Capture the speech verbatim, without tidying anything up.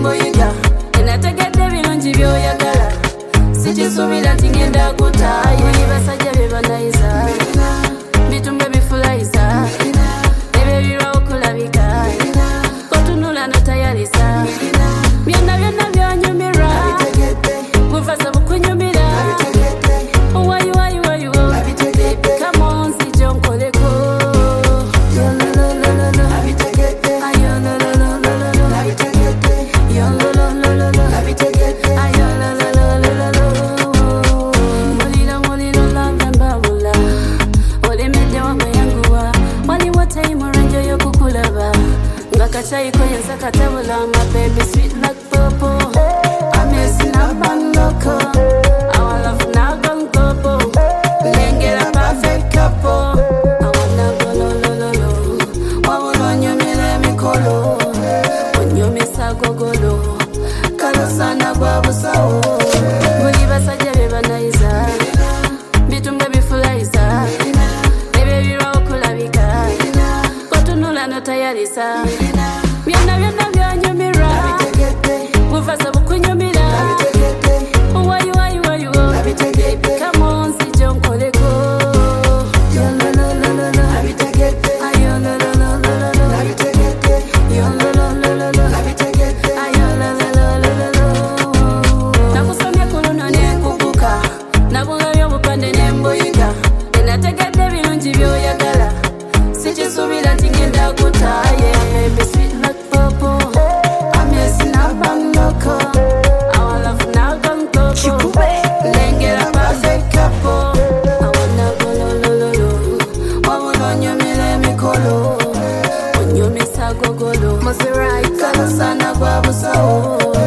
nemboyiga enategedde birungi byoyagala sikisuubira nti ngenda kutaaye buli basajja be banayiza bitumbe bifulayiza ebebirwa okulabika kotunula notayalisa byonna byonna byonyumirwa buvaza bukunyumira wayi wayi wayi wo come on sijo nkoleko Chai kwenye katabula, my baby sweet like purple. I'm messing up and loco. Our love now gone global. Then get a perfect couple. I wanna go lo lo lo lo. What will on you me let me colo? When you miss a go go lo. Kalo sana babu sao. Buli basaje beba naiza. Bitumbe bifulaiza. Baby bira okulabika. Kotunula no tayarisa. Byonna byonna byonyumira buvaza bukunyumira wayi wayi wayi wo come on sijo nkoleko nakusomye kuluno nekuguka nabunga byobupande nemboyiga enategedde birungi byoyagala sikisuubira nti ngenda kutaaye Gogolo, Maserati, Kalo sana kwa busao.